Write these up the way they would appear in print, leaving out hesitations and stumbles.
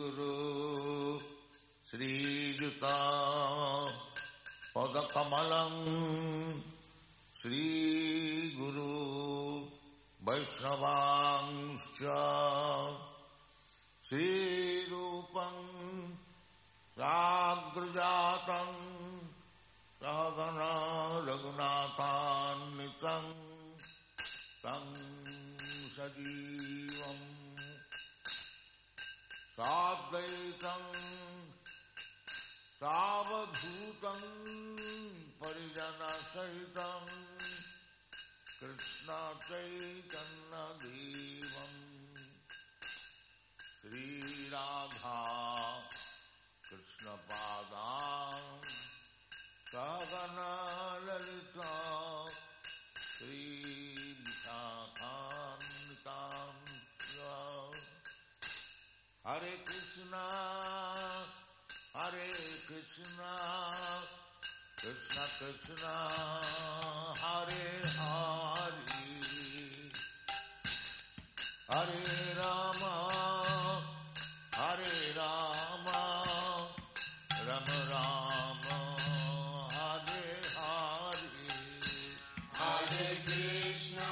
Guru Sri Juta Pada Kamalam Sri Guru Vaishnavangscha Sri Rupam Ragrajatam Rahagana Raghunathan Tang Sajivam Sadvaitam Savadhutam Parijana Sahitam Krishna Chaitanya Devam Sri Radha Krishna Padam Sagana Lalita Sri Vishakhantam Hare Krishna Krishna Krishna Hare Hare Hare Rama Rama Rama Hare Hare Hare Krishna.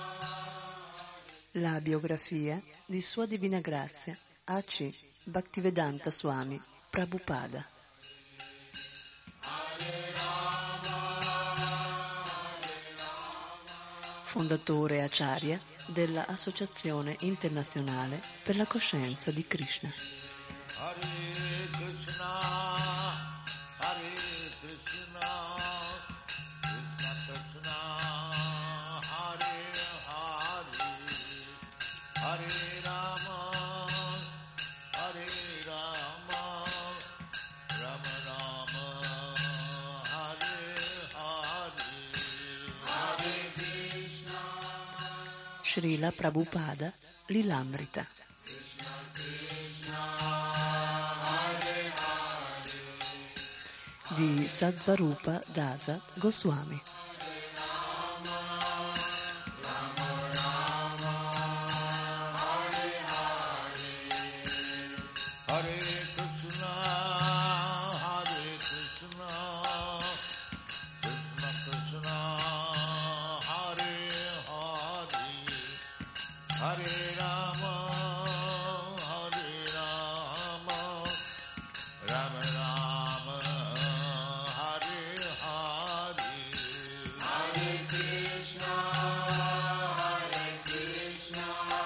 La biografia di Sua Divina Grazia A.C. Bhaktivedanta Swami Prabhupada. Fondatore Acharya della Associazione Internazionale per la Coscienza di Krishna. Hare Krishna, Hare Krishna, Krishna Krishna, Hare Hare, Hare Rama, Rama Rama, Hare Hare, Hare Krishna. Srila Prabhupada Lilamrita. Di Sadvarupa Dasa Goswami. Hare Krishna, Krishna Krishna, Hare Hare, Hare Rama, Rama Rama, Hare Hare, Hare Krishna, Krishna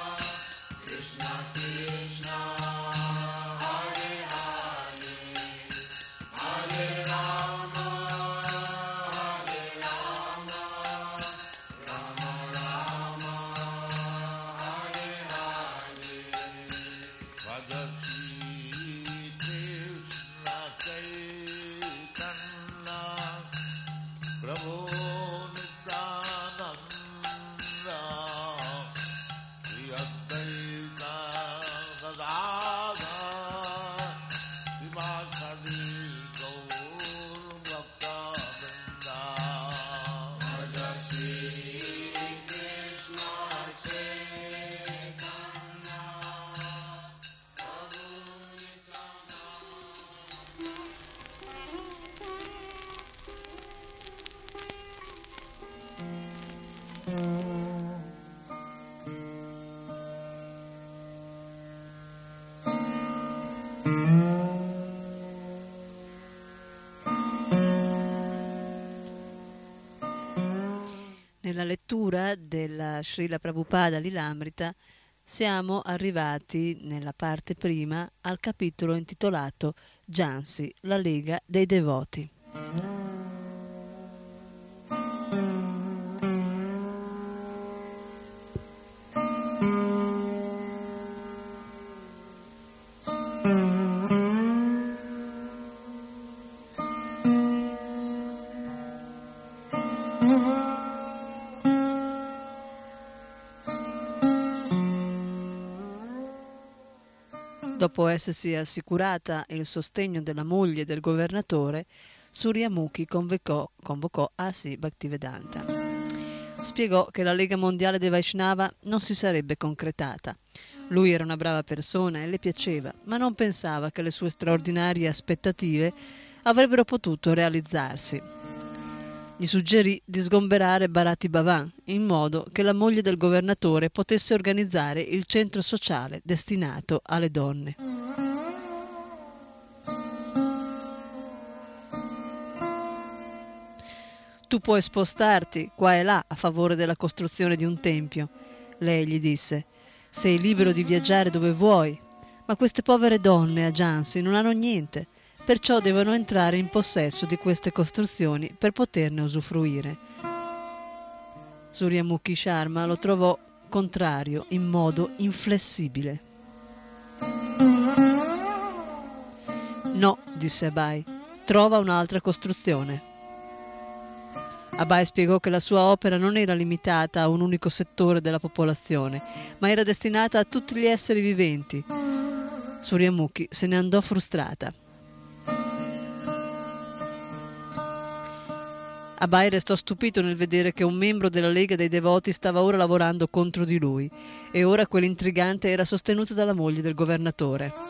Krishna, Hare Hare, Hare Rama, Rama Rama, Hare Hare. Bhaja Shri Krishna Chaitanya Prabhu Nityananda Shri Advaita Gadadhara Srivasadi Gaur Bhakta-vrinda. Bhaja Shri Krishna Chaitanya Prabhu Nella lettura della Srila Prabhupada Lilamrita siamo arrivati nella parte prima al capitolo intitolato Jansi, la Lega dei Devoti. Dopo essersi assicurata il sostegno della moglie del governatore, Suryamuki convocò A.C. Bhaktivedanta. spiegò che la Lega Mondiale dei Vaishnava non si sarebbe concretata. Lui era una brava persona e le piaceva, ma non pensava che le sue straordinarie aspettative avrebbero potuto realizzarsi. Gli suggerì di sgomberare Bharati Bhavan in modo che la moglie del governatore potesse organizzare il centro sociale destinato alle donne. Tu puoi spostarti qua e là a favore della costruzione di un tempio, lei gli disse. Sei libero di viaggiare dove vuoi, ma queste povere donne a Jhansi non hanno niente, perciò devono entrare in possesso di queste costruzioni per poterne usufruire. Suryamukhi Sharma lo trovò contrario in modo inflessibile. No, disse Abai, trova un'altra costruzione. Abai spiegò che la sua opera non era limitata a un unico settore della popolazione, ma era destinata a tutti gli esseri viventi. Suryamukhi se ne andò frustrata. Abai restò stupito nel vedere che un membro della Lega dei Devoti stava ora lavorando contro di lui, e ora quell'intrigante era sostenuto dalla moglie del governatore.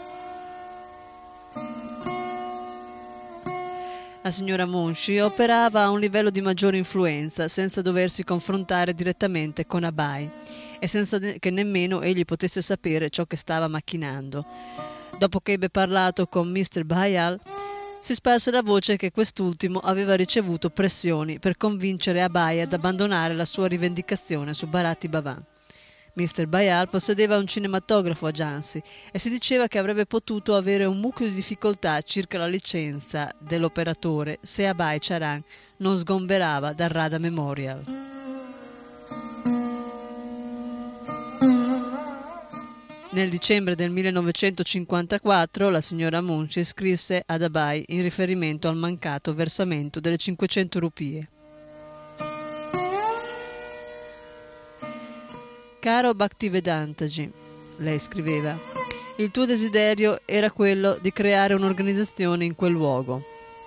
La signora Munshi operava a un livello di maggiore influenza, senza doversi confrontare direttamente con Abai e senza che nemmeno egli potesse sapere ciò che stava macchinando. Dopo che ebbe parlato con Mr. Bhayal, si sparse la voce che quest'ultimo aveva ricevuto pressioni per convincere Abai ad abbandonare la sua rivendicazione su Bharati Bhavan. Mr. Bhayal possedeva un cinematografo a Jhansi e si diceva che avrebbe potuto avere un mucchio di difficoltà circa la licenza dell'operatore se Abai Charan non sgomberava dal Radha Memorial. Nel dicembre del 1954 la signora Munshi scrisse ad Abai in riferimento al mancato versamento delle 500 rupie. Caro Bhaktivedantaji, lei scriveva, il tuo desiderio era quello di creare un'organizzazione in quel luogo.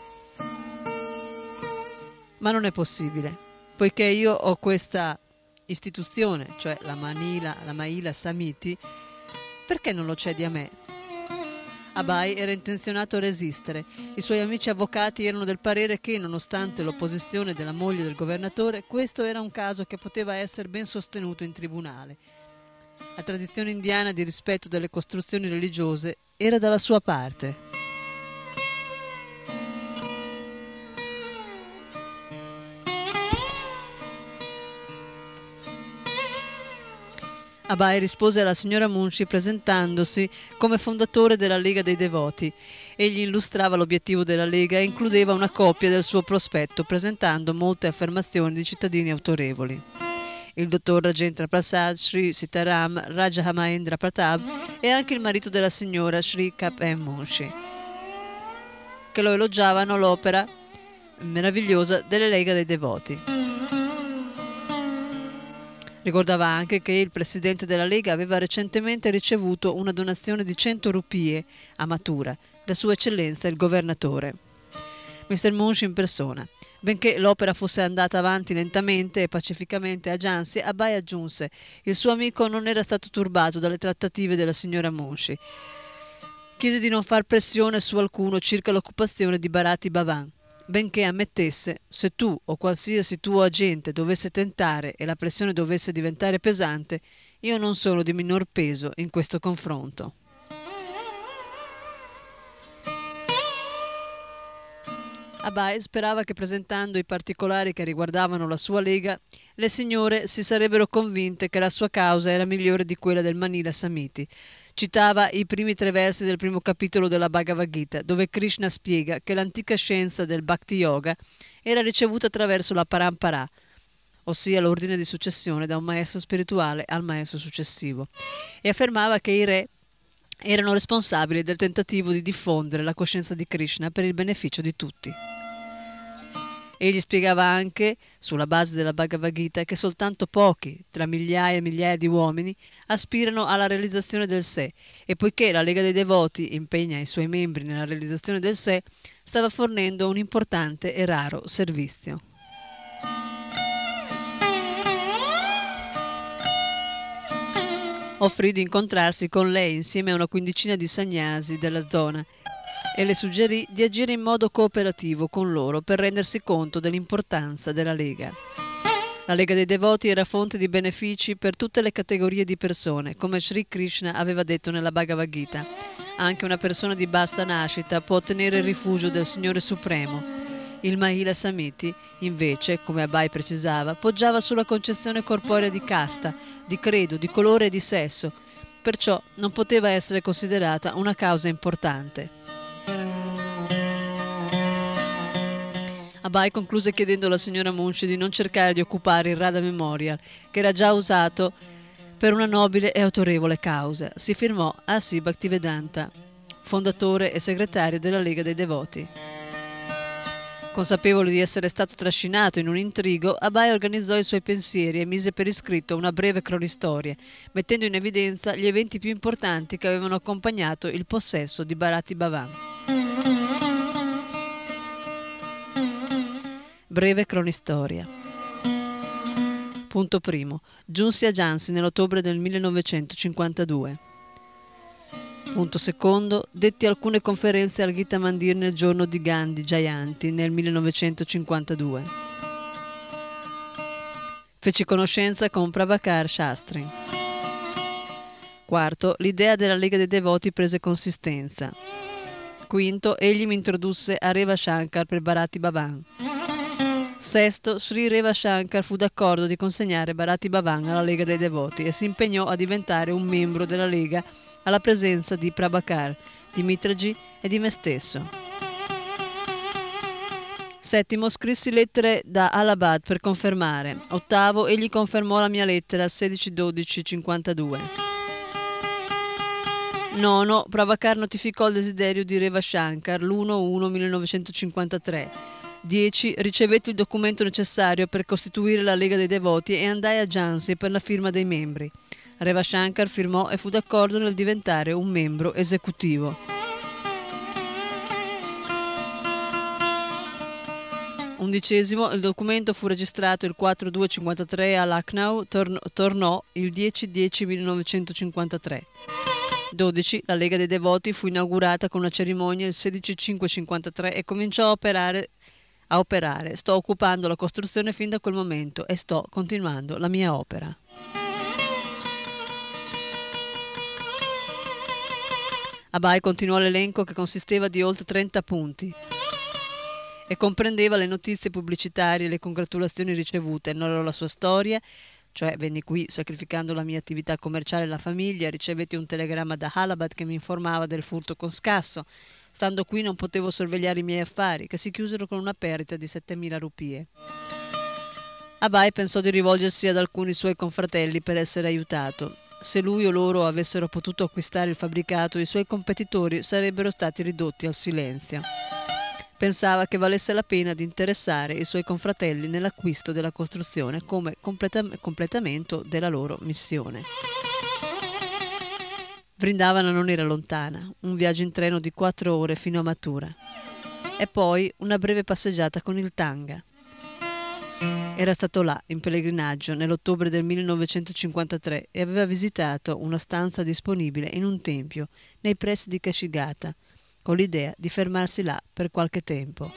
Ma non è possibile, poiché io ho questa istituzione, cioè la Mahila Samiti, perché non lo cedi a me? Abai era intenzionato a resistere. I suoi amici avvocati erano del parere che, nonostante l'opposizione della moglie del governatore, questo era un caso che poteva essere ben sostenuto in tribunale. La tradizione indiana di rispetto delle costruzioni religiose era dalla sua parte. Abai rispose alla signora Munshi presentandosi come fondatore della Lega dei Devoti. Egli illustrava l'obiettivo della Lega e includeva una copia del suo prospetto, presentando molte affermazioni di cittadini autorevoli. Il dottor Rajendra Prasad, Sri Sitaram Raja Mahendra Pratap e anche il marito della signora Sri K.M. Munshi, che lo elogiavano l'opera meravigliosa della Lega dei Devoti. Ricordava anche che il presidente della Lega aveva recentemente ricevuto una donazione di 100 rupie a Mathura da Sua Eccellenza il Governatore. Mr. Munshi in persona. Benché l'opera fosse andata avanti lentamente e pacificamente a Jhansi, Abai aggiunse: il suo amico non era stato turbato dalle trattative della signora Munshi. Chiese di non far pressione su alcuno circa l'occupazione di Bharati Bhavan, benché ammettesse: se tu o qualsiasi tuo agente dovesse tentare e la pressione dovesse diventare pesante, io non sono di minor peso in questo confronto. Abai sperava che, presentando i particolari che riguardavano la sua lega, le signore si sarebbero convinte che la sua causa era migliore di quella del Mahila Samiti. Citava i primi 3 versi del primo capitolo della Bhagavad Gita, dove Krishna spiega che l'antica scienza del Bhakti Yoga era ricevuta attraverso la Parampara, ossia l'ordine di successione da un maestro spirituale al maestro successivo, e affermava che i re erano responsabili del tentativo di diffondere la coscienza di Krishna per il beneficio di tutti. Egli spiegava anche, sulla base della Bhagavad Gita, che soltanto pochi, tra migliaia e migliaia di uomini, aspirano alla realizzazione del sé, e poiché la Lega dei Devoti impegna i suoi membri nella realizzazione del sé, stava fornendo un importante e raro servizio. offrì di incontrarsi con lei insieme a una quindicina di sannyasi della zona e le suggerì di agire in modo cooperativo con loro per rendersi conto dell'importanza della Lega. La Lega dei Devoti era fonte di benefici per tutte le categorie di persone, come Sri Krishna aveva detto nella Bhagavad Gita. Anche una persona di bassa nascita può ottenere il rifugio del Signore Supremo. Il Mahila Samiti, invece, come Abai precisava, poggiava sulla concezione corporea di casta, di credo, di colore e di sesso, perciò non poteva essere considerata una causa importante. Abai concluse chiedendo alla signora Munshi di non cercare di occupare il Radha Memorial, che era già usato per una nobile e autorevole causa. Si firmò A.C. Bhaktivedanta, fondatore e segretario della Lega dei Devoti. Consapevole di essere stato trascinato in un intrigo, Abai organizzò i suoi pensieri e mise per iscritto una breve cronistoria, mettendo in evidenza gli eventi più importanti che avevano accompagnato il possesso di Bharati Bhavan. Breve cronistoria. Punto primo. Giunsi a Jhansi nell'ottobre del 1952. Punto secondo. Detti alcune conferenze al Gita Mandir nel giorno di Gandhi Jayanti nel 1952. Feci conoscenza con Prabhakar Shastri. Quarto. L'idea della Lega dei Devoti prese consistenza. Quinto. Egli mi introdusse a Reva Shankar per Bharati Bhavan. Sesto, Sri Reva Shankar fu d'accordo di consegnare Bharati Bhavan alla Lega dei Devoti e si impegnò a diventare un membro della Lega alla presenza di Prabhakar, di Mitraji e di me stesso. Settimo, scrissi lettere da Allahabad per confermare. Ottavo, egli confermò la mia lettera 16-12-52. Nono, Prabhakar notificò il desiderio di Reva Shankar l'1-1-1953. 10. Ricevetti il documento necessario per costituire la Lega dei Devoti e andai a Jhansi per la firma dei membri. Reva Shankar firmò e fu d'accordo nel diventare un membro esecutivo. Undicesimo, il documento fu registrato il 4-2-53 a Lucknow, tornò il 10-10-1953. 12. La Lega dei Devoti fu inaugurata con una cerimonia il 16-5-53 e cominciò a operare. Sto occupando la costruzione fin da quel momento e sto continuando la mia opera. Abai continuò l'elenco che consisteva di oltre 30 punti e comprendeva le notizie pubblicitarie e le congratulazioni ricevute, narrò la sua storia, cioè venni qui sacrificando la mia attività commerciale e la famiglia, ricevetti un telegramma da Allahabad che mi informava del furto con scasso. Stando qui non potevo sorvegliare i miei affari, che si chiusero con una perdita di 7.000 rupie. Abai pensò di rivolgersi ad alcuni suoi confratelli per essere aiutato. Se lui o loro avessero potuto acquistare il fabbricato, i suoi competitori sarebbero stati ridotti al silenzio. Pensava che valesse la pena di interessare i suoi confratelli nell'acquisto della costruzione come completamento della loro missione. Vrindavana non era lontana, un viaggio in treno di 4 ore fino a Mathura e poi una breve passeggiata con il Tanga. Era stato là, in pellegrinaggio, nell'ottobre del 1953 e aveva visitato una stanza disponibile in un tempio nei pressi di Kashigata, con l'idea di fermarsi là per qualche tempo.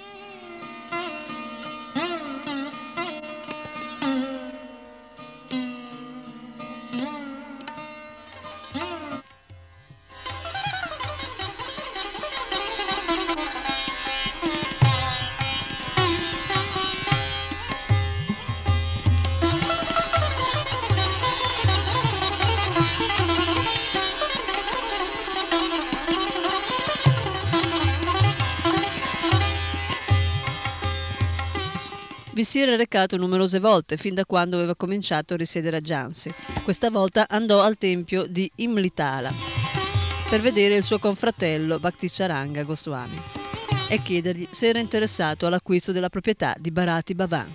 Vi si era recato numerose volte fin da quando aveva cominciato a risiedere a Jhansi. Questa volta andò al tempio di Imlitala per vedere il suo confratello Bhakticharanga Goswami e chiedergli se era interessato all'acquisto della proprietà di Bharati Bhavan.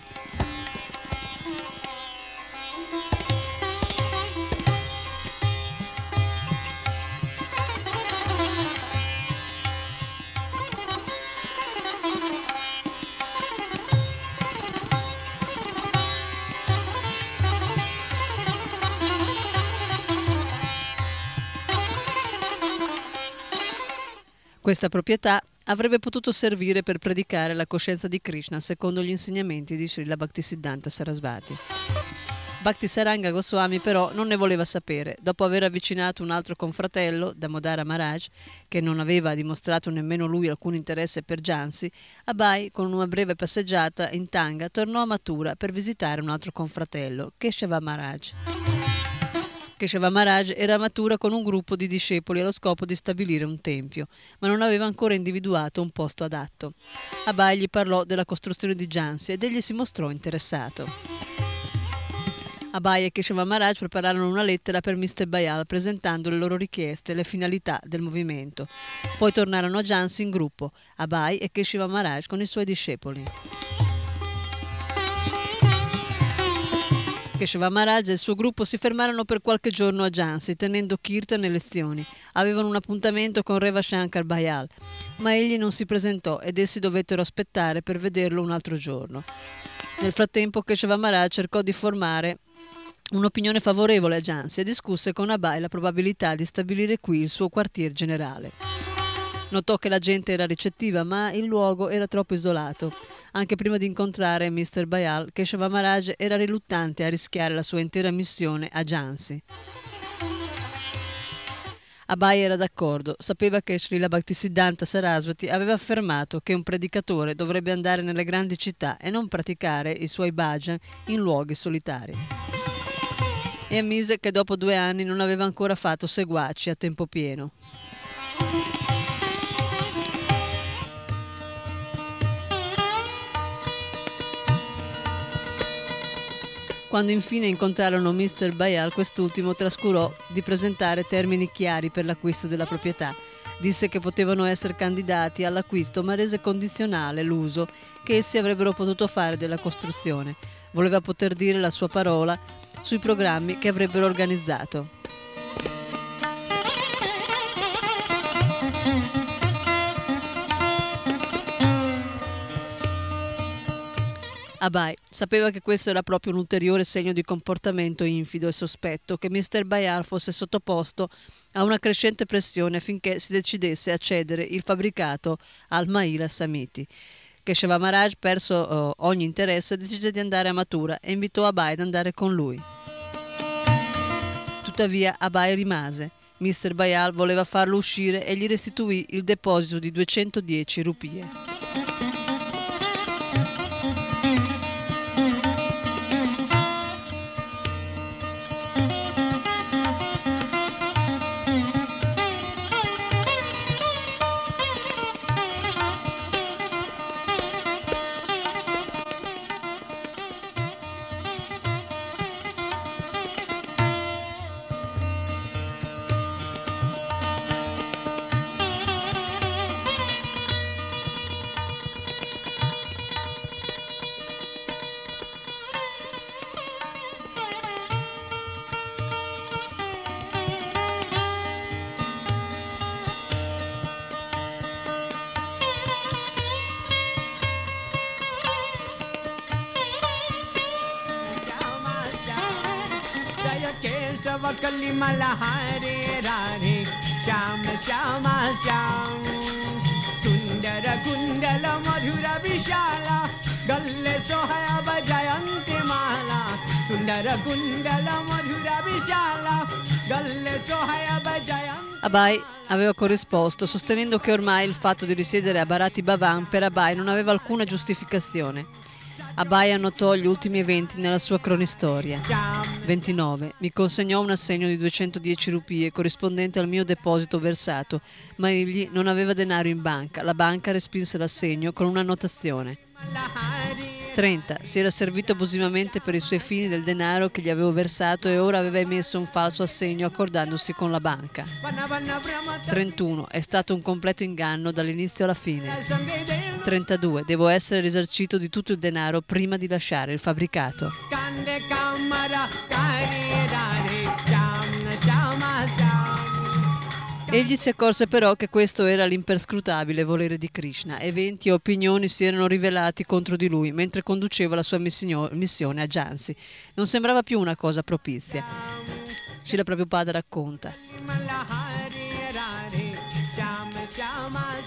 Questa proprietà avrebbe potuto servire per predicare la coscienza di Krishna secondo gli insegnamenti di Srila Bhaktisiddhanta Sarasvati. Bhaktisaranga Goswami però non ne voleva sapere. Dopo aver avvicinato un altro confratello, Damodara Maharaj, che non aveva dimostrato nemmeno lui alcun interesse per Jhansi, Abai, con una breve passeggiata in tanga, tornò a Mathura per visitare un altro confratello, Keshava Maharaj. Keshava Maharaj era a Mathura con un gruppo di discepoli allo scopo di stabilire un tempio, ma non aveva ancora individuato un posto adatto. Abai gli parlò della costruzione di Jhansi ed egli si mostrò interessato. Abai e Keshava Maharaj prepararono una lettera per Mr. Bayal presentando le loro richieste e le finalità del movimento. Poi tornarono a Jhansi in gruppo, Abai e Keshava Maharaj con i suoi discepoli. Keshava Maharaj e il suo gruppo si fermarono per qualche giorno a Jhansi, tenendo kirtan e lezioni. Avevano un appuntamento con Reva Shankar Bayal, ma egli non si presentò ed essi dovettero aspettare per vederlo un altro giorno. Nel frattempo Keshava Maharaj cercò di formare un'opinione favorevole a Jhansi e discusse con Abai la probabilità di stabilire qui il suo quartier generale. Notò che la gente era ricettiva, ma il luogo era troppo isolato. Anche prima di incontrare Mr. Bayal, Keshava Maharaj era riluttante a rischiare la sua intera missione a Jhansi. Abai era d'accordo, sapeva che Srila Bhaktisiddhanta Sarasvati aveva affermato che un predicatore dovrebbe andare nelle grandi città e non praticare i suoi bhajan in luoghi solitari. E ammise che dopo 2 anni non aveva ancora fatto seguaci a tempo pieno. Quando infine incontrarono Mr. Bayal, quest'ultimo trascurò di presentare termini chiari per l'acquisto della proprietà. Disse che potevano essere candidati all'acquisto, ma rese condizionale l'uso che essi avrebbero potuto fare della costruzione. Voleva poter dire la sua parola sui programmi che avrebbero organizzato. Abai sapeva che questo era proprio un ulteriore segno di comportamento infido e sospetto, che Mr. Bayal fosse sottoposto a una crescente pressione affinché si decidesse a cedere il fabbricato al Mahila Samiti. Keshava Maharaj, perso ogni interesse, decise di andare a Mathura e invitò Abai ad andare con lui. Tuttavia Abai rimase. Mr. Bayal voleva farlo uscire e gli restituì il deposito di 210 rupie. Kalimala Hare Radhe Sham Shama Sham Sundara Kundala Madhura Vishala Galle Sohaya Bajayanti Mala Sundara Kundala Madhura Vishala Galle Sohaya Bajayanti. Abai aveva corrisposto, sostenendo che ormai il fatto di risiedere a Bharati Bhavan per Abai non aveva alcuna giustificazione. Abai annotò gli ultimi eventi nella sua cronistoria. 29. Mi consegnò un assegno di 210 rupie corrispondente al mio deposito versato, ma egli non aveva denaro in banca. La banca respinse l'assegno con una annotazione. 30. Si era servito abusivamente per i suoi fini del denaro che gli avevo versato e ora aveva emesso un falso assegno accordandosi con la banca. 31. È stato un completo inganno dall'inizio alla fine. 32. Devo essere risarcito di tutto il denaro prima di lasciare il fabbricato. Egli si accorse però che questo era l'imperscrutabile volere di Krishna. Eventi e opinioni si erano rivelati contro di lui mentre conduceva la sua missione a Jhansi. Non sembrava più una cosa propizia. Srila Prabhupada racconta: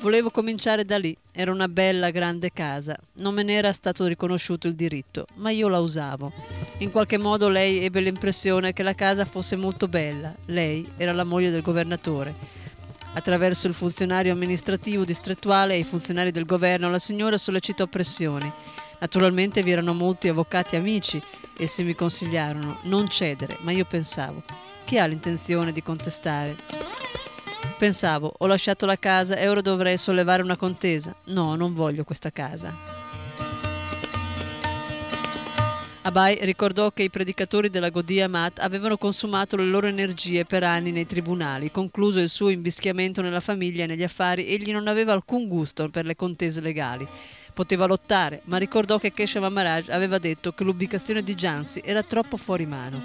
Volevo cominciare da lì. Era una bella grande casa. Non me n'era stato riconosciuto il diritto, ma io la usavo. In qualche modo lei ebbe l'impressione che la casa fosse molto bella. Lei era la moglie del governatore. Attraverso il funzionario amministrativo distrettuale e i funzionari del governo la signora sollecitò pressioni. Naturalmente vi erano molti avvocati amici. Essi mi consigliarono non cedere, ma io pensavo: chi ha l'intenzione di contestare? Pensavo: ho lasciato la casa e ora dovrei sollevare una contesa. No, non voglio questa casa. Abai ricordò che i predicatori della Gaudiya Math avevano consumato le loro energie per anni nei tribunali. Concluso il suo invischiamento nella famiglia e negli affari, egli non aveva alcun gusto per le contese legali. Poteva lottare, ma ricordò che Keshava Maharaj aveva detto che l'ubicazione di Jhansi era troppo fuori mano.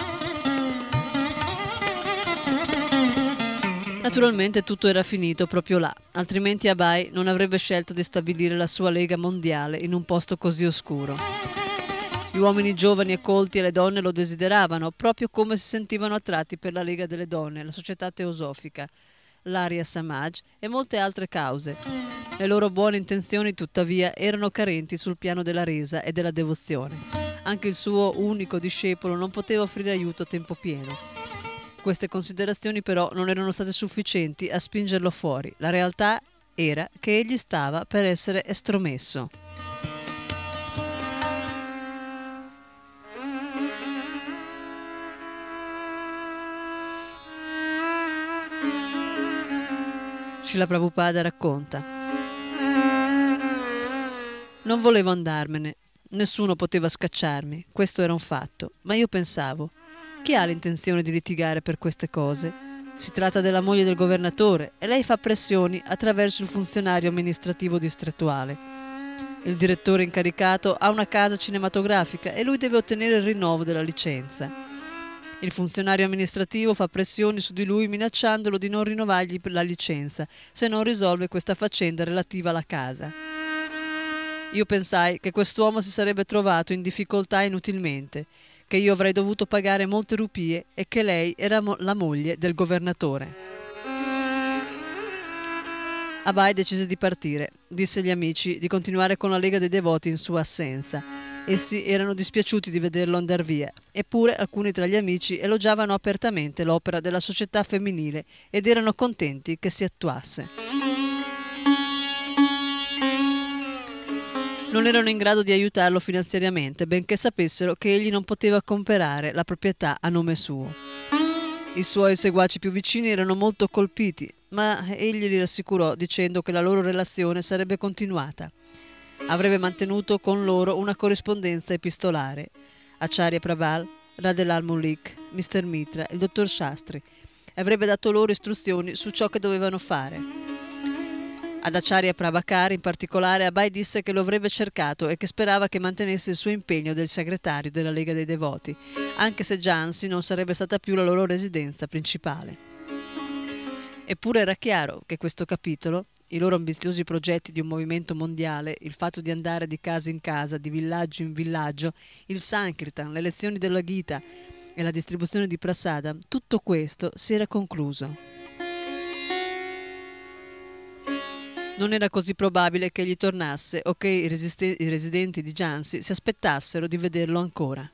Naturalmente tutto era finito proprio là, altrimenti Abai non avrebbe scelto di stabilire la sua lega mondiale in un posto così oscuro. Gli uomini giovani e colti e le donne lo desideravano, proprio come si sentivano attratti per la Lega delle Donne, la società teosofica, l'Arya Samaj e molte altre cause. Le loro buone intenzioni, tuttavia, erano carenti sul piano della resa e della devozione. Anche il suo unico discepolo non poteva offrire aiuto a tempo pieno. Queste considerazioni però non erano state sufficienti a spingerlo fuori. La realtà era che egli stava per essere estromesso. Srila Prabhupada racconta: non volevo andarmene, nessuno poteva scacciarmi, questo era un fatto, ma io pensavo: chi ha l'intenzione di litigare per queste cose? Si tratta della moglie del governatore e lei fa pressioni attraverso il funzionario amministrativo distrettuale. Il direttore incaricato ha una casa cinematografica e lui deve ottenere il rinnovo della licenza. Il funzionario amministrativo fa pressioni su di lui minacciandolo di non rinnovargli la licenza se non risolve questa faccenda relativa alla casa. Io pensai che quest'uomo si sarebbe trovato in difficoltà inutilmente, che io avrei dovuto pagare molte rupie e che lei era la moglie del governatore. Abai decise di partire. Disse agli amici di continuare con la Lega dei Devoti in sua assenza. Essi erano dispiaciuti di vederlo andar via, eppure alcuni tra gli amici elogiavano apertamente l'opera della società femminile ed erano contenti che si attuasse. Non erano in grado di aiutarlo finanziariamente, benché sapessero che egli non poteva comprare la proprietà a nome suo. I suoi seguaci più vicini erano molto colpiti, ma egli li rassicurò dicendo che la loro relazione sarebbe continuata. Avrebbe mantenuto con loro una corrispondenza epistolare. Acharya Prabal, Radhelal Mullik, Mr. Mitra, il dottor Shastri, e avrebbe dato loro istruzioni su ciò che dovevano fare. Ad Acharya Prabhakar in particolare Abai disse che lo avrebbe cercato e che sperava che mantenesse il suo impegno del segretario della Lega dei Devoti, anche se Jhansi non sarebbe stata più la loro residenza principale. Eppure era chiaro che questo capitolo, i loro ambiziosi progetti di un movimento mondiale, il fatto di andare di casa in casa, di villaggio in villaggio, il Sankirtan, le lezioni della Gita e la distribuzione di prasadam, tutto questo si era concluso. Non era così probabile che egli tornasse o che i residenti di Jhansi si aspettassero di vederlo ancora.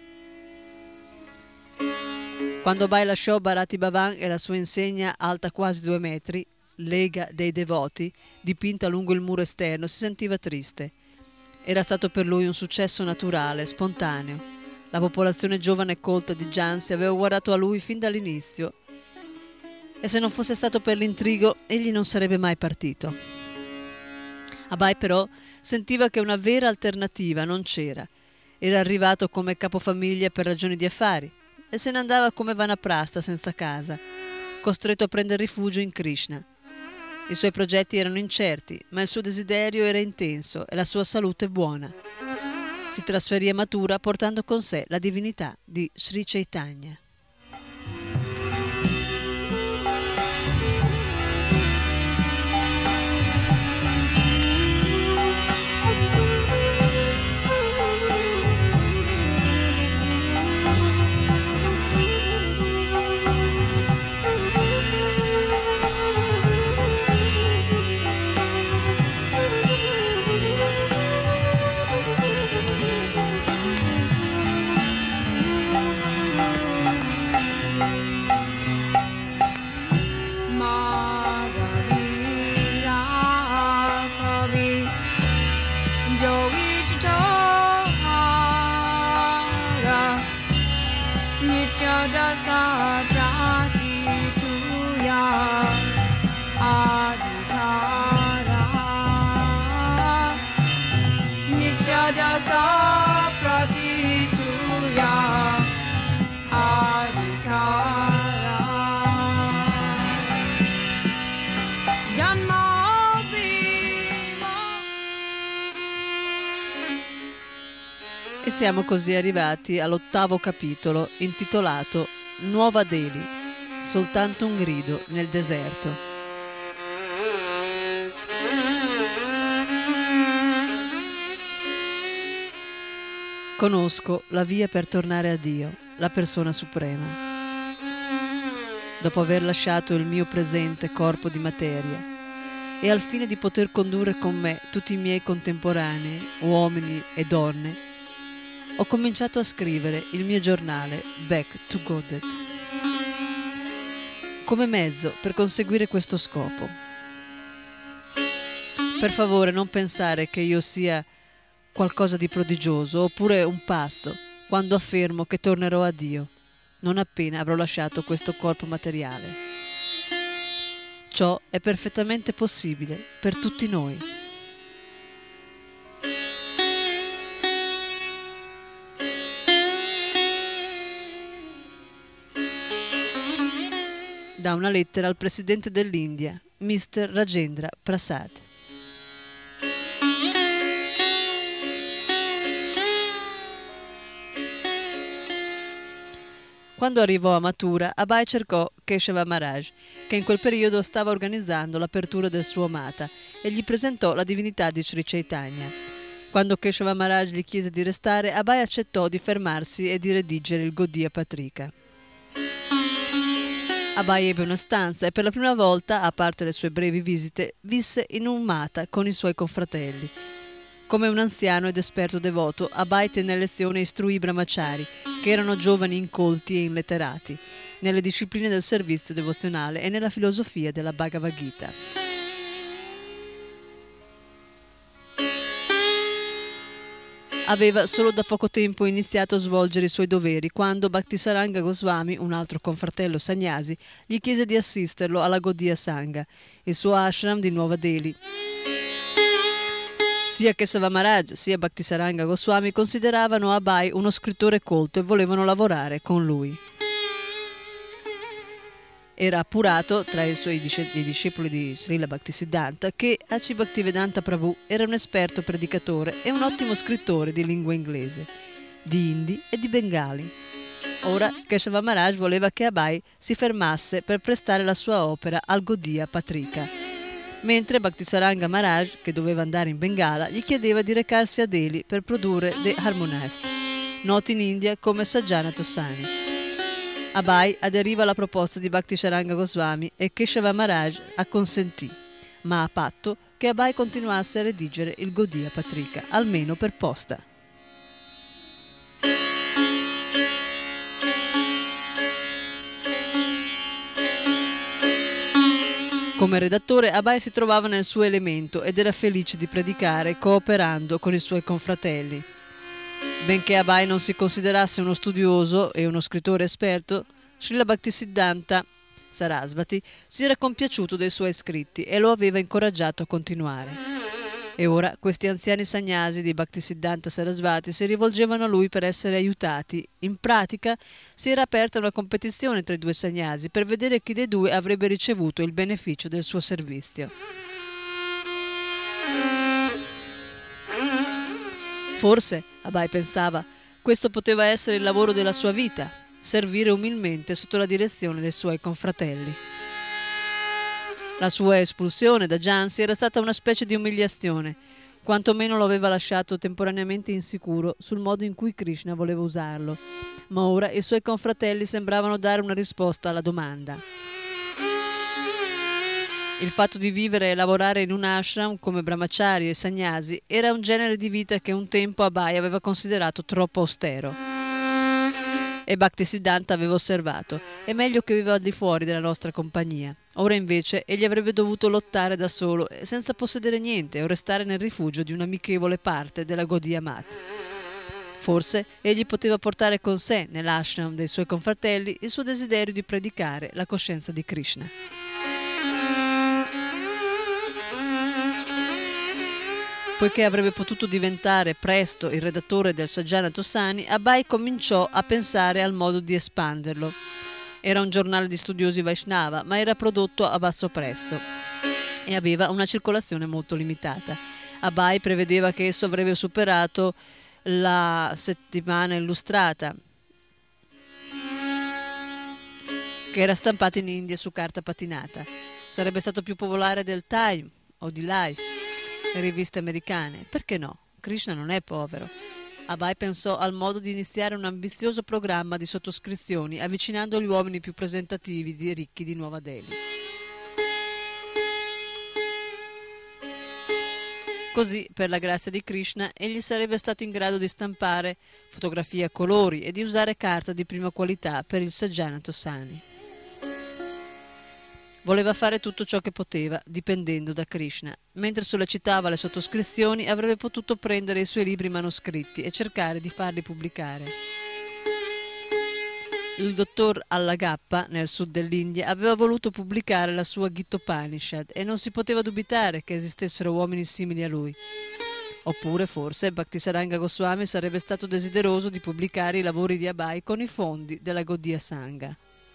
Quando Abai lasciò Bharati Bhavan e la sua insegna alta quasi 2 metri, Lega dei Devoti, dipinta lungo il muro esterno, si sentiva triste. Era stato per lui un successo naturale, spontaneo. La popolazione giovane e colta di Jhansi aveva guardato a lui fin dall'inizio e se non fosse stato per l'intrigo egli non sarebbe mai partito. Abai però sentiva che una vera alternativa non c'era. Era arrivato come capofamiglia per ragioni di affari e se ne andava come vanaprasta senza casa, costretto a prendere rifugio in Krishna. I suoi progetti erano incerti, ma il suo desiderio era intenso e la sua salute buona. Si trasferì a Mathura portando con sé la divinità di Sri Chaitanya. Nityadasa pratituya adhikara. Nityadasa pratituya adhikara. Janma bhima. E siamo così arrivati all'8° capitolo intitolato Nuova Delhi, soltanto un grido nel deserto. Conosco la via per tornare a Dio, la persona suprema. Dopo aver lasciato il mio presente corpo di materia e al fine di poter condurre con me tutti i miei contemporanei, uomini e donne, ho cominciato a scrivere il mio giornale Back to Godhead come mezzo per conseguire questo scopo. Per favore non pensare che io sia qualcosa di prodigioso oppure un pazzo quando affermo che tornerò a Dio non appena avrò lasciato questo corpo materiale. Ciò è perfettamente possibile per tutti noi. Da una lettera al presidente dell'India, Mr. Rajendra Prasad. Quando arrivò a Mathura, Abai cercò Keshava Maharaj, che in quel periodo stava organizzando l'apertura del suo Mata, e gli presentò la divinità di Sri Chaitanya. Quando Keshava Maharaj gli chiese di restare, Abai accettò di fermarsi e di redigere il Gaudiya Patrika. Abai ebbe una stanza e per la prima volta, a parte le sue brevi visite, visse in un Mata con i suoi confratelli. Come un anziano ed esperto devoto, Abai tenne lezione e istruì i brahmachari, che erano giovani incolti e illetterati, nelle discipline del servizio devozionale e nella filosofia della Bhagavad Gita. Aveva solo da poco tempo iniziato a svolgere i suoi doveri quando Bhaktisaranga Goswami, un altro confratello Sannyasi, gli chiese di assisterlo alla Gaudiya Sangha, il suo ashram di Nuova Delhi. Sia Keshava Maharaj sia Bhaktisaranga Goswami consideravano Abai uno scrittore colto e volevano lavorare con lui. Era appurato tra i discepoli di Srila Bhaktisiddhanta che Aci Bhaktivedanta Prabhu era un esperto predicatore e un ottimo scrittore di lingua inglese, di hindi e di bengali. Ora Keshava Maharaj voleva che Abai si fermasse per prestare la sua opera al Gaudiya Patrika, mentre Bhaktisaranga Maharaj, che doveva andare in Bengala, gli chiedeva di recarsi a Delhi per produrre The Harmonist, noti in India come Sajjana Tosani. Abai aderiva alla proposta di Bhaktisaranga Goswami e Keshava Maharaj acconsentì, ma a patto che Abai continuasse a redigere il Gaudiya Patrika, almeno per posta. Come redattore, Abai si trovava nel suo elemento ed era felice di predicare cooperando con i suoi confratelli. Benché Abai non si considerasse uno studioso e uno scrittore esperto, Srila Bhaktisiddhanta Sarasvati si era compiaciuto dei suoi scritti e lo aveva incoraggiato a continuare. E ora questi anziani sannyasi di Bhaktisiddhanta Sarasvati si rivolgevano a lui per essere aiutati. In pratica si era aperta una competizione tra i due sannyasi per vedere chi dei due avrebbe ricevuto il beneficio del suo servizio. Forse, Abai pensava, questo poteva essere il lavoro della sua vita, servire umilmente sotto la direzione dei suoi confratelli. La sua espulsione da Jhansi era stata una specie di umiliazione, quantomeno lo aveva lasciato temporaneamente insicuro sul modo in cui Krishna voleva usarlo, ma ora i suoi confratelli sembravano dare una risposta alla domanda. Il fatto di vivere e lavorare in un ashram come brahmachari e sannyasi era un genere di vita che un tempo Abai aveva considerato troppo austero. E Bhaktisiddhanta aveva osservato: è meglio che viva al di fuori della nostra compagnia. Ora invece egli avrebbe dovuto lottare da solo senza possedere niente o restare nel rifugio di un'amichevole parte della Gaudiya Mat. Forse egli poteva portare con sé, nell'ashram dei suoi confratelli, il suo desiderio di predicare la coscienza di Krishna. Poiché avrebbe potuto diventare presto il redattore del Sajjana Tosani, Abai cominciò a pensare al modo di espanderlo. Era un giornale di studiosi Vaishnava, ma era prodotto a basso prezzo e aveva una circolazione molto limitata. Abai prevedeva che esso avrebbe superato la settimana illustrata, che era stampata in India su carta patinata. Sarebbe stato più popolare del Time o di Life, le riviste americane. Perché no? Krishna non è povero. Abai pensò al modo di iniziare un ambizioso programma di sottoscrizioni, avvicinando gli uomini più presentativi e ricchi di Nuova Delhi. Così, per la grazia di Krishna, egli sarebbe stato in grado di stampare fotografie a colori e di usare carta di prima qualità per il Sajjana Tosani. Voleva fare tutto ciò che poteva, dipendendo da Krishna. Mentre sollecitava le sottoscrizioni, avrebbe potuto prendere i suoi libri manoscritti e cercare di farli pubblicare. Il dottor Allagappa, nel sud dell'India, aveva voluto pubblicare la sua Gita Upanishad e non si poteva dubitare che esistessero uomini simili a lui. Oppure, forse, Bhaktisaranga Goswami sarebbe stato desideroso di pubblicare i lavori di Abai con i fondi della Gaudiya Sangha.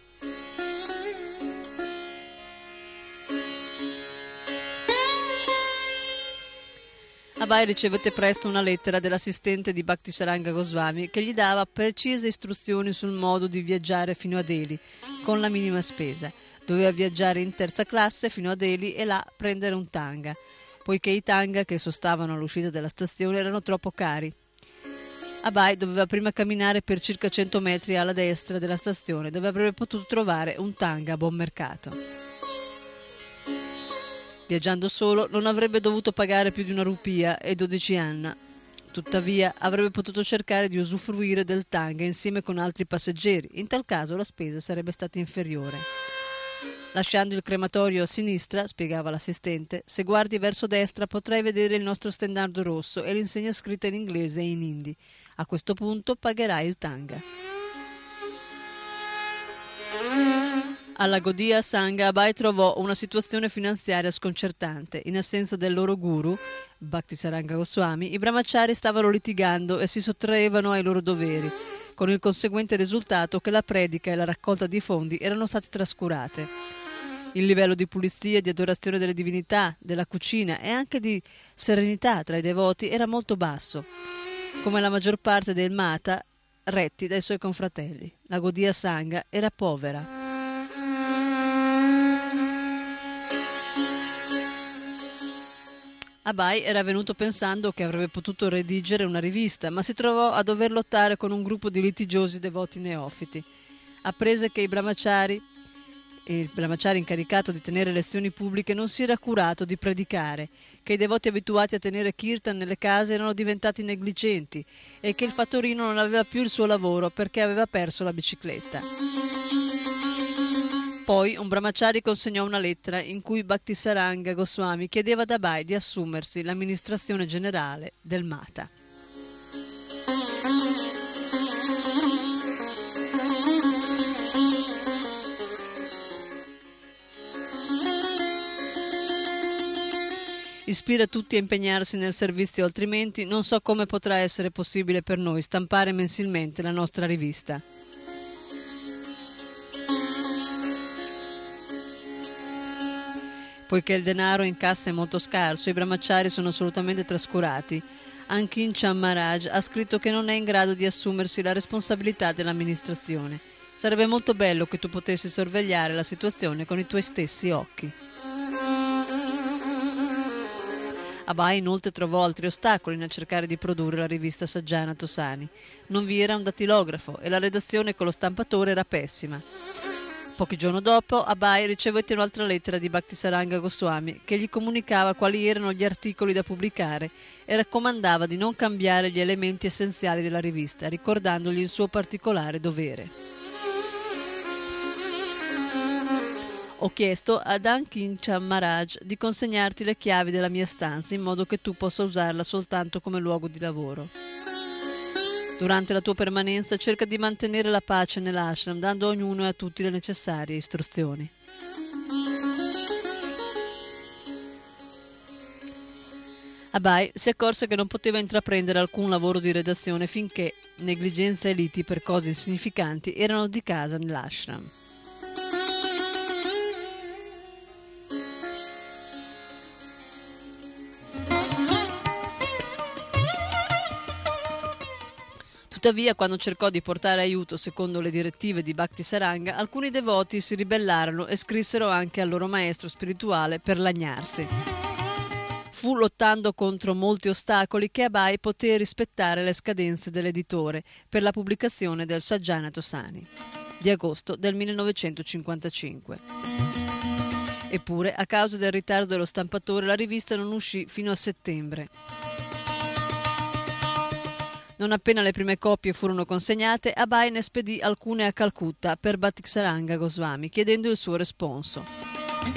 Abai ricevette presto una lettera dell'assistente di Bhaktisaranga Goswami che gli dava precise istruzioni sul modo di viaggiare fino a Delhi con la minima spesa. Doveva viaggiare in terza classe fino a Delhi e là prendere un tanga, poiché i tanga che sostavano all'uscita della stazione erano troppo cari. Abai doveva prima camminare per circa 100 metri alla destra della stazione, dove avrebbe potuto trovare un tanga a buon mercato. Viaggiando solo non avrebbe dovuto pagare più di una rupia e 12 anni. Tuttavia avrebbe potuto cercare di usufruire del tanga insieme con altri passeggeri. In tal caso la spesa sarebbe stata inferiore. Lasciando il crematorio a sinistra, spiegava l'assistente, se guardi verso destra potrai vedere il nostro stendardo rosso e l'insegna scritta in inglese e in hindi. A questo punto pagherai il tanga. Alla Gaudiya Sangha Abai trovò una situazione finanziaria sconcertante. In assenza del loro guru, Bhaktisaranga Goswami, i brahmachari stavano litigando e si sottraevano ai loro doveri, con il conseguente risultato che la predica e la raccolta di fondi erano state trascurate. Il livello di pulizia, di adorazione delle divinità, della cucina e anche di serenità tra i devoti era molto basso, come la maggior parte dei mata retti dai suoi confratelli. La Gaudiya Sangha era povera. Abai era venuto pensando che avrebbe potuto redigere una rivista, ma si trovò a dover lottare con un gruppo di litigiosi devoti neofiti. Apprese che il brahmachari incaricato di tenere lezioni pubbliche non si era curato di predicare, che i devoti abituati a tenere kirtan nelle case erano diventati negligenti e che il fattorino non aveva più il suo lavoro perché aveva perso la bicicletta. Poi un brahmachari consegnò una lettera in cui Bhaktisaranga Goswami chiedeva ad Abai di assumersi l'amministrazione generale del Mata. Ispira tutti a impegnarsi nel servizio, altrimenti non so come potrà essere possibile per noi stampare mensilmente la nostra rivista. Poiché il denaro in cassa è molto scarso, i brahmachari sono assolutamente trascurati. Ankincham Maharaj ha scritto che non è in grado di assumersi la responsabilità dell'amministrazione. Sarebbe molto bello che tu potessi sorvegliare la situazione con i tuoi stessi occhi. Abai inoltre trovò altri ostacoli nel cercare di produrre la rivista Sajjana Tosani. Non vi era un dattilografo e la redazione con lo stampatore era pessima. Pochi giorni dopo, Abai ricevette un'altra lettera di Bhaktisaranga Goswami che gli comunicava quali erano gli articoli da pubblicare e raccomandava di non cambiare gli elementi essenziali della rivista, ricordandogli il suo particolare dovere. Ho chiesto ad Ankincham Maharaj di consegnarti le chiavi della mia stanza in modo che tu possa usarla soltanto come luogo di lavoro. Durante la tua permanenza cerca di mantenere la pace nell'ashram, dando a ognuno e a tutti le necessarie istruzioni. Abai si accorse che non poteva intraprendere alcun lavoro di redazione finché negligenza e liti per cose insignificanti erano di casa nell'ashram. Tuttavia, quando cercò di portare aiuto secondo le direttive di Bhaktisaranga, alcuni devoti si ribellarono e scrissero anche al loro maestro spirituale per lagnarsi. Fu lottando contro molti ostacoli che Abai poté rispettare le scadenze dell'editore per la pubblicazione del Sajjana Tosani di agosto del 1955. Eppure, a causa del ritardo dello stampatore, la rivista non uscì fino a settembre. Non appena le prime copie furono consegnate, Abai ne spedì alcune a Calcutta per Bhaktisaranga Goswami, chiedendo il suo responso.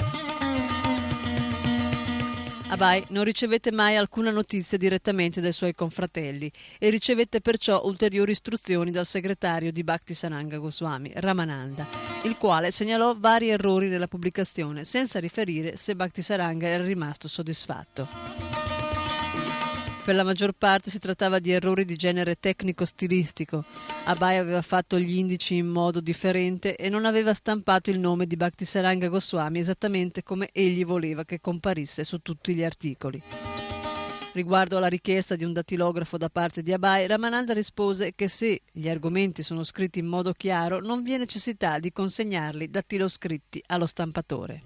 Abai non ricevette mai alcuna notizia direttamente dai suoi confratelli e ricevette perciò ulteriori istruzioni dal segretario di Bhaktisaranga Goswami, Ramananda, il quale segnalò vari errori nella pubblicazione, senza riferire se Bhaktisaranga era rimasto soddisfatto. Per la maggior parte si trattava di errori di genere tecnico-stilistico. Abai aveva fatto gli indici in modo differente e non aveva stampato il nome di Bhaktisaranga Goswami esattamente come egli voleva che comparisse su tutti gli articoli. Riguardo alla richiesta di un datilografo da parte di Abai, Ramananda rispose che se gli argomenti sono scritti in modo chiaro non vi è necessità di consegnarli datiloscritti allo stampatore.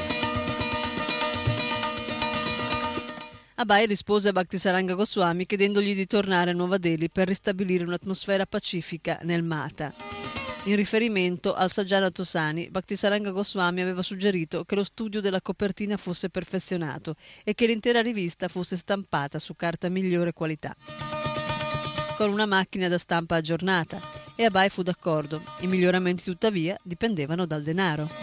Abai rispose a Bhaktisaranga Goswami chiedendogli di tornare a Nuova Delhi per ristabilire un'atmosfera pacifica nel Mata. In riferimento al Sajjana Tosani, Bhaktisaranga Goswami aveva suggerito che lo studio della copertina fosse perfezionato e che l'intera rivista fosse stampata su carta migliore qualità, con una macchina da stampa aggiornata, e Abai fu d'accordo. I miglioramenti tuttavia dipendevano dal denaro.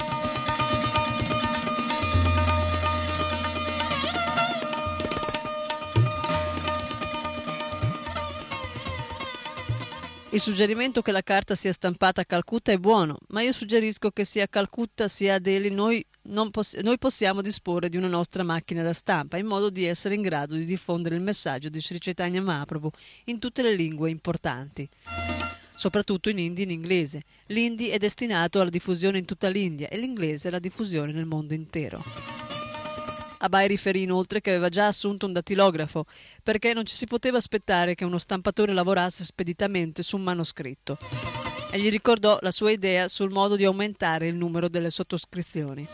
Il suggerimento che la carta sia stampata a Calcutta è buono, ma io suggerisco che sia a Calcutta sia a Delhi noi possiamo disporre di una nostra macchina da stampa in modo di essere in grado di diffondere il messaggio di Sri Chaitanya Mahaprabhu in tutte le lingue importanti, soprattutto in hindi e in inglese. L'hindi è destinato alla diffusione in tutta l'India e l'inglese alla diffusione nel mondo intero. Abai riferì inoltre che aveva già assunto un datilografo perché non ci si poteva aspettare che uno stampatore lavorasse speditamente su un manoscritto, e gli ricordò la sua idea sul modo di aumentare il numero delle sottoscrizioni.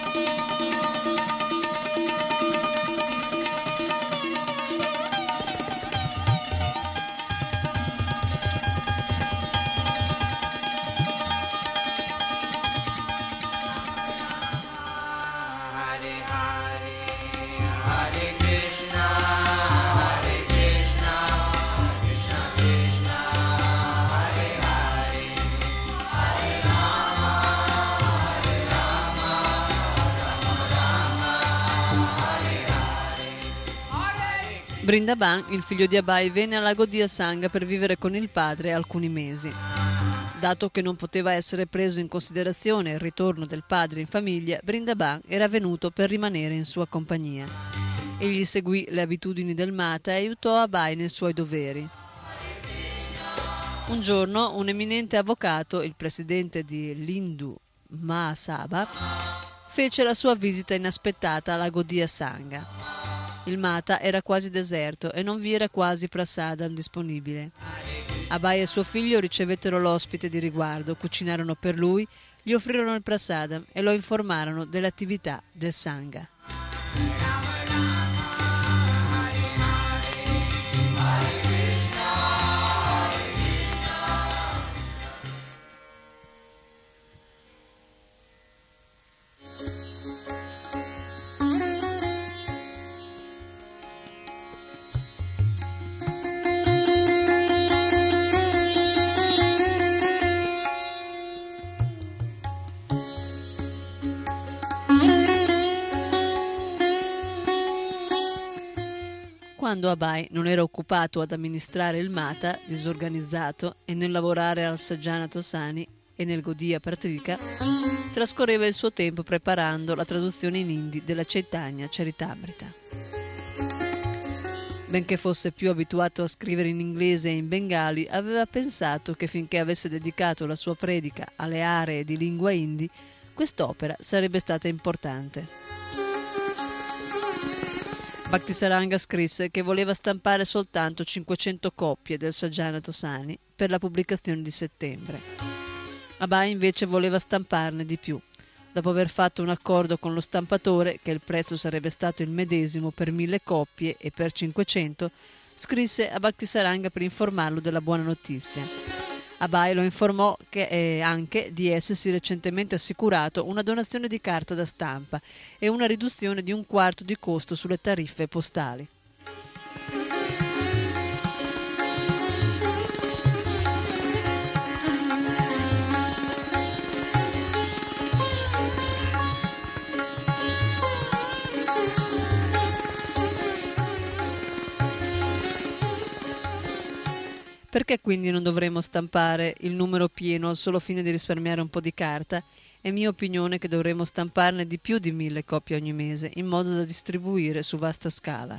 Vrindavan, il figlio di Abai, venne alla Gaudiya Sangha per vivere con il padre alcuni mesi. Dato che non poteva essere preso in considerazione il ritorno del padre in famiglia, Vrindavan era venuto per rimanere in sua compagnia. Egli seguì le abitudini del Mata e aiutò Abai nei suoi doveri. Un giorno un eminente avvocato, il presidente di l'Hindu Mahasabha, fece la sua visita inaspettata alla Gaudiya Sangha. Il Mata era quasi deserto e non vi era quasi prasadam disponibile. Abai e suo figlio ricevettero l'ospite di riguardo, cucinarono per lui, gli offrirono il prasadam e lo informarono delle attività del Sangha. quando Abai non era occupato ad amministrare il Mata, disorganizzato, e nel lavorare al Sajjana Tosani e nel Gaudiya Pratika, trascorreva il suo tempo preparando la traduzione in hindi della Chaitanya Charitamrita. Benché fosse più abituato a scrivere in inglese e in bengali, aveva pensato che finché avesse dedicato la sua predica alle aree di lingua hindi, quest'opera sarebbe stata importante. Bhaktisaranga scrisse che voleva stampare soltanto 500 copie del Sajjana Tosani per la pubblicazione di settembre. Abai invece voleva stamparne di più. Dopo aver fatto un accordo con lo stampatore che il prezzo sarebbe stato il medesimo per 1000 copie e per 500, scrisse a Bhaktisaranga per informarlo della buona notizia. Abai lo informò anche di essersi recentemente assicurato una donazione di carta da stampa e una riduzione di 1/4 di costo sulle tariffe postali. Perché quindi non dovremmo stampare il numero pieno al solo fine di risparmiare un po' di carta? È mia opinione che dovremmo stamparne di più di 1000 copie ogni mese, in modo da distribuire su vasta scala.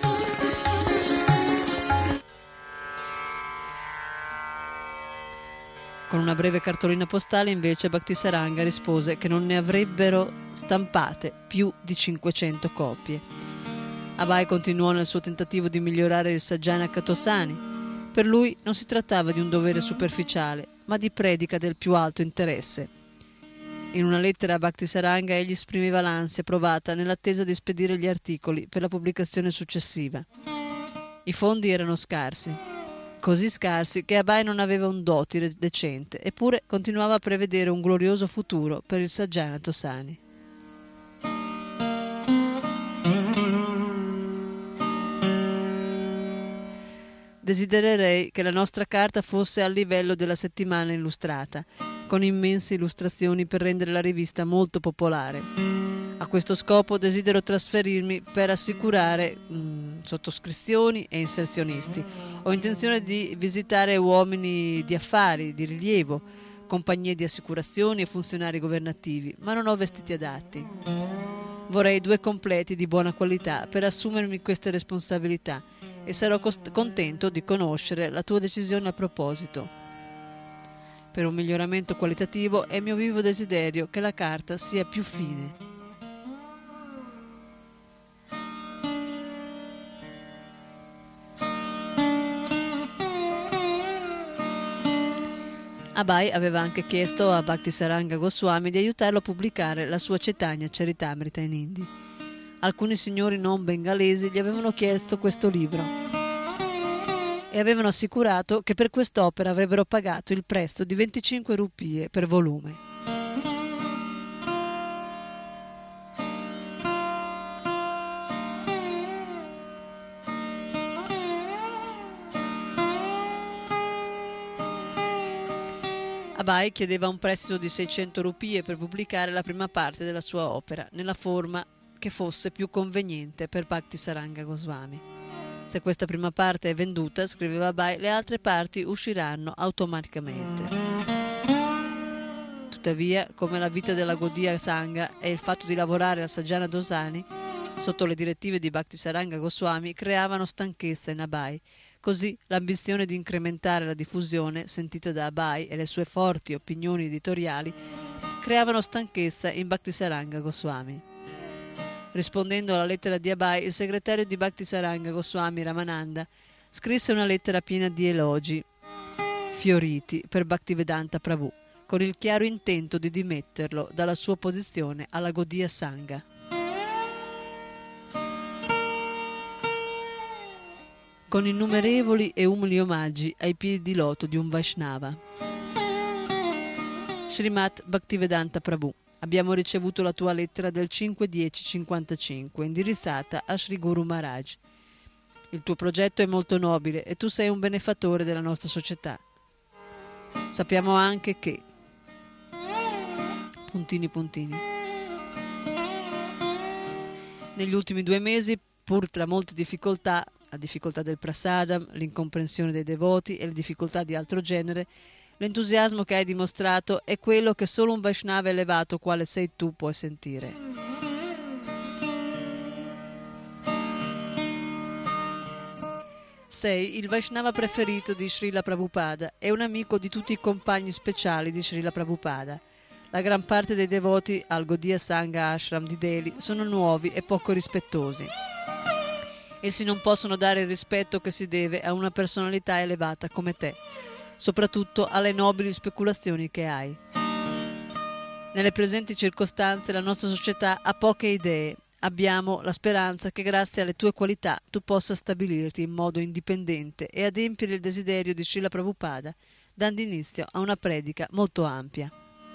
Con una breve cartolina postale invece Bhaktisaranga rispose che non ne avrebbero stampate più di 500 copie. Abai continuò nel suo tentativo di migliorare il Sajjana Tosani. Per lui non si trattava di un dovere superficiale, ma di predica del più alto interesse. In una lettera a Bhaktisaranga egli esprimeva l'ansia provata nell'attesa di spedire gli articoli per la pubblicazione successiva. I fondi erano scarsi, così scarsi che Abai non aveva un dotire decente, eppure continuava a prevedere un glorioso futuro per il Sajjana Tosani. Desidererei che la nostra carta fosse al livello della settimana illustrata, con immense illustrazioni per rendere la rivista molto popolare. A questo scopo desidero trasferirmi per assicurare sottoscrizioni e inserzionisti. Ho intenzione di visitare uomini di affari, di rilievo, compagnie di assicurazioni e funzionari governativi, ma non ho vestiti adatti. Vorrei 2 completi di buona qualità per assumermi queste responsabilità e sarò contento di conoscere la tua decisione a proposito. Per un miglioramento qualitativo è mio vivo desiderio che la carta sia più fine. Abai aveva anche chiesto a Bhaktisaranga Goswami di aiutarlo a pubblicare la sua Chaitanya Charitamrita in hindi. Alcuni signori non bengalesi gli avevano chiesto questo libro e avevano assicurato che per quest'opera avrebbero pagato il prezzo di 25 rupie per volume. Abai chiedeva un prestito di 600 rupie per pubblicare la prima parte della sua opera, nella forma che fosse più conveniente per Bhaktisaranga Goswami. Se questa prima parte è venduta, scriveva Abai, le altre parti usciranno automaticamente. Tuttavia, come la vita della Gaudiya Sangha e il fatto di lavorare al Sajjana Tosani, sotto le direttive di Bhaktisaranga Goswami, creavano stanchezza in Abai. Così l'ambizione di incrementare la diffusione sentita da Abai e le sue forti opinioni editoriali creavano stanchezza in Bhaktisaranga Goswami. Rispondendo alla lettera di Abai, il segretario di Bhaktisaranga Goswami Ramananda scrisse una lettera piena di elogi fioriti per Bhaktivedanta Prabhu, con il chiaro intento di dimetterlo dalla sua posizione alla Gaudiya Sangha. Con innumerevoli e umili omaggi ai piedi di loto di un Vaishnava. Srimat Bhaktivedanta Prabhu, abbiamo ricevuto la tua lettera del 5/10/55 indirizzata a Sri Guru Maharaj. Il tuo progetto è molto nobile e tu sei un benefattore della nostra società. Sappiamo anche che... Negli ultimi 2 mesi, pur tra molte difficoltà, la difficoltà del prasadam, l'incomprensione dei devoti e le difficoltà di altro genere, l'entusiasmo che hai dimostrato è quello che solo un Vaishnava elevato quale sei tu puoi sentire. Sei il Vaishnava preferito di Srila Prabhupada e un amico di tutti i compagni speciali di Srila Prabhupada. La gran parte dei devoti al Gaudiya Sangha Ashram di Delhi sono nuovi e poco rispettosi. Essi non possono dare il rispetto che si deve a una personalità elevata come te, soprattutto alle nobili speculazioni che hai. Nelle presenti circostanze la nostra società ha poche idee. Abbiamo la speranza che grazie alle tue qualità tu possa stabilirti in modo indipendente e adempiere il desiderio di Srila Prabhupada, dando inizio a una predica molto ampia.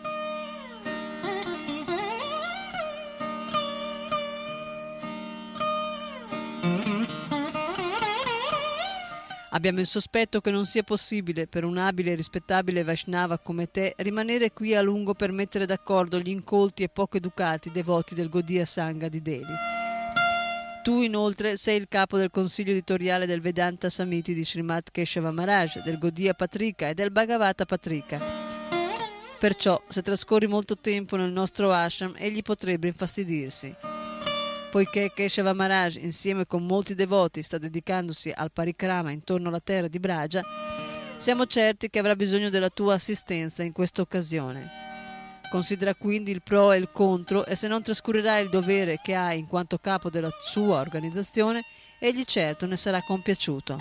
Abbiamo il sospetto che non sia possibile per un abile e rispettabile Vaishnava come te rimanere qui a lungo per mettere d'accordo gli incolti e poco educati devoti del Gaudiya Sangha di Delhi. Tu inoltre sei il capo del consiglio editoriale del Vedanta Samiti di Srimad Keshava Maharaj, del Gaudiya Patrika e del Bhagavata Patrika. Perciò, se trascorri molto tempo nel nostro ashram, egli potrebbe infastidirsi. Poiché Keshava Maharaj insieme con molti devoti sta dedicandosi al parikrama intorno alla terra di Braja, siamo certi che avrà bisogno della tua assistenza in questa occasione. Considera quindi il pro e il contro e se non trascurerai il dovere che hai in quanto capo della sua organizzazione, egli certo ne sarà compiaciuto.